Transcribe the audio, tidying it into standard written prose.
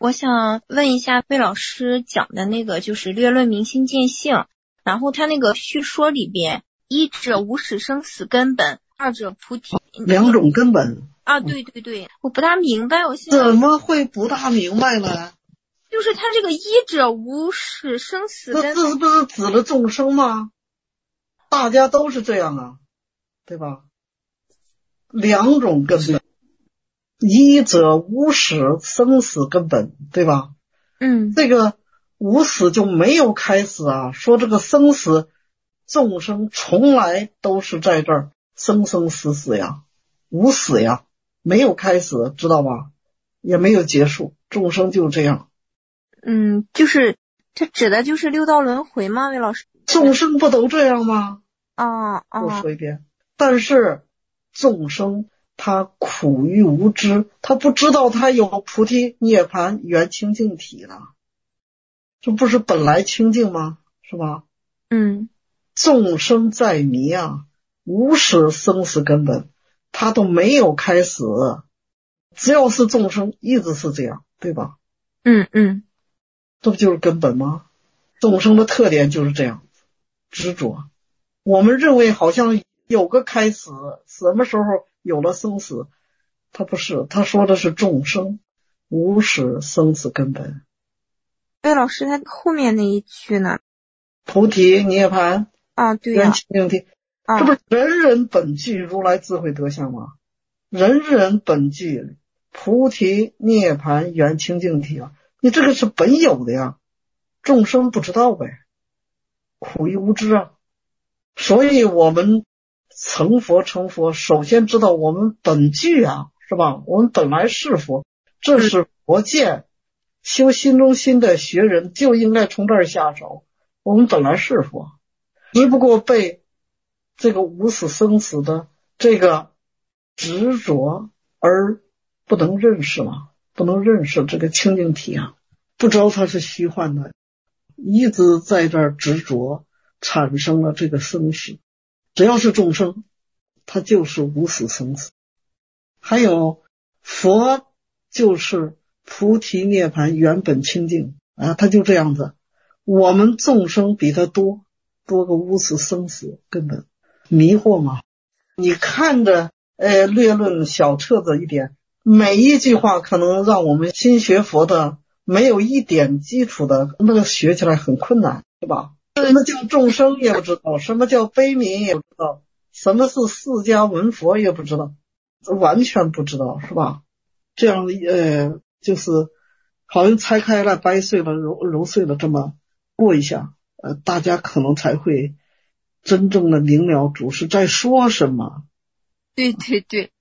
我想问一下魏老师讲的那个就是略论明心见性，然后他那个序说里边，一者无始生死根本，二者菩提， 两种根本啊，对对对，我不大明白，我现在怎么会不大明白呢？ 就是他这个一者无始生死根本， 这不是指了众生吗？大家都是这样啊，对吧？两种根本，一者无始生死根本，对吧？这个无始就没有开始啊，说这个生死众生从来都是在这儿生生死死呀，无始呀，没有开始，知道吧？也没有结束，众生就这样。 就是这指的就是六道轮回吗？魏老师， 众生不都这样吗？ 我说一遍。但是众生他苦于无知，他不知道他有菩提涅槃圆清净体了，这不是本来清净吗？是吧？众生在迷啊，无始生死根本，他都没有开始，只要是众生一直是这样，对吧？这不就是根本吗？众生的特点就是这样，执着。我们认为好像有个开始，什么时候有了生死，他不是，他说的是众生无始生死根本。 魏老师，他后面那一句呢？ 菩提涅槃对呀， 圆清净体，这不是人人本具如来智慧德相吗？人人本具菩提涅槃圆清净体啊，你这个是本有的呀，众生不知道呗，苦于无知啊。所以我们成佛，首先知道我们本具啊，是吧？我们本来是佛，这是佛见。修心中心的学人就应该从这儿下手。我们本来是佛，只不过被这个无始生死的这个执着而不能认识嘛，不能认识这个清净体啊，不知道它是虚幻的，一直在这儿执着，产生了这个生死。只要是众生，它就是无始生死。还有佛就是菩提涅槃原本清净啊，它就这样子。我们众生比他多个无始生死根本，迷惑嘛。你看着略论小册子一点，每一句话可能让我们新学佛的没有一点基础的那个学起来很困难，是吧？什么叫众生也不知道，什么叫悲悯也不知道，什么是释迦文佛也不知道，完全不知道，是吧？这样就是好像拆开了掰碎了揉碎了这么过一下，大家可能才会真正的明了主是在说什么。 对对对，